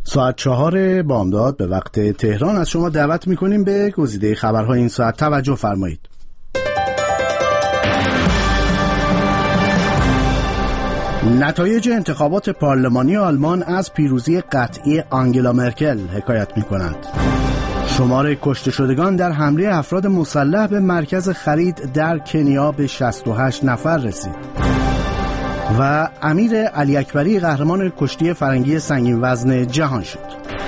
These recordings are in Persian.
ساعت 4 بامداد به وقت تهران از شما دعوت میکنیم به گزیده خبرهای این ساعت. توجه فرمایید. نتایج انتخابات پارلمانی آلمان از پیروزی قطعی آنگلا مرکل حکایت میکنند. شمار کشته شدگان در حمله افراد مسلح به مرکز خرید در کنیا به 68 نفر رسید. و امیر علی اکبری قهرمان کشتی فرنگی سنگین وزن جهان شد.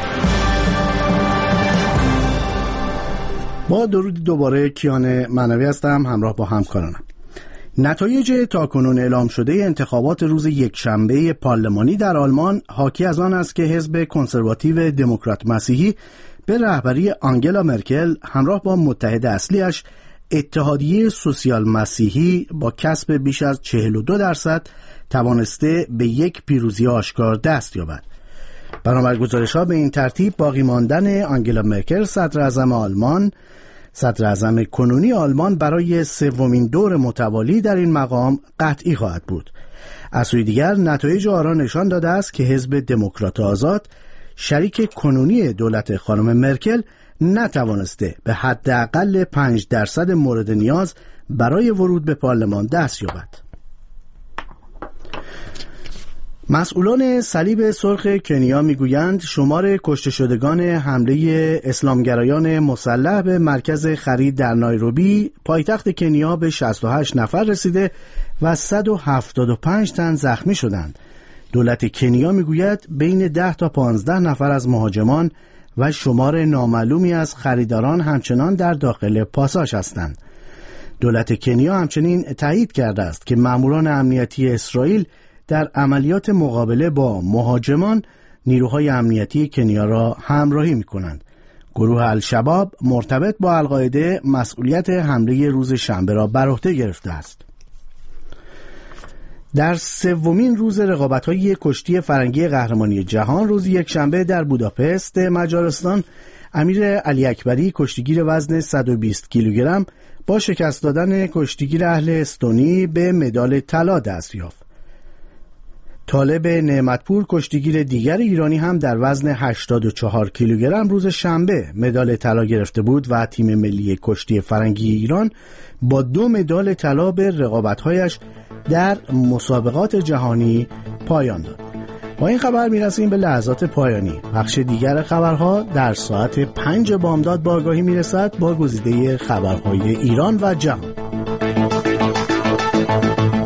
با درود دوباره کیان معنوی هستم همراه با همکارانم. نتایج تاکنون اعلام شده انتخابات روز یکشنبه پارلمانی در آلمان حاکی از آن است که حزب کنسرواتیو دموکرات مسیحی به رهبری آنگلا مرکل همراه با متحد اصلیش اتحادیه سوسیال مسیحی با کسب بیش از 42% توانسته به یک پیروزی آشکار دست یابد. بنابر گزارش‌ها به این ترتیب باقی ماندن آنگلا مرکل صدر اعظم کنونی آلمان برای سومین دور متوالی در این مقام قطعی خواهد بود. از سوی دیگر نتایج آرا نشان داده است که حزب دموکرات آزاد شریک کنونی دولت خانم مرکل نتوانسته به حداقل 5% مورد نیاز برای ورود به پارلمان دست یابد. مسئولان صلیب سرخ کنیا میگویند شمار کشته شدگان حمله اسلامگرایان مسلح به مرکز خرید در نایروبی پایتخت کنیا به 68 نفر رسیده و 175 تن زخمی شدند. دولت کنیا میگوید بین 10 تا 15 نفر از مهاجمان و شمار نامعلومی از خریداران همچنان در داخل پاساژ هستند. دولت کنیا همچنین تایید کرده است که ماموران امنیتی اسرائیل در عملیات مقابله با مهاجمان نیروهای امنیتی کنیا را همراهی می‌کنند. گروه الشباب مرتبط با القاعده مسئولیت حمله روز شنبه را بر عهده گرفته است. در سومین روز رقابت‌های کشتی فرنگی قهرمانی جهان روز یکشنبه در بوداپست مجارستان، امیر علی اکبری کشتیگیر وزن 120 کیلوگرم با شکست دادن کشتیگیر اهل استونی به مدال طلا دست یافت. طالب نعمتپور کشتیگیر دیگر ایرانی هم در وزن 84 کیلوگرم روز شنبه مدال طلا گرفته بود و تیم ملی کشتی فرنگی ایران با 2 مدال طلا به رقابت‌هایش در مسابقات جهانی پایان داد. با این خبر میرسیم به لحظات پایانی. بخش دیگر خبرها در ساعت 5 بامداد با آگاهی میرسد با گزیده خبرهای ایران و جهان.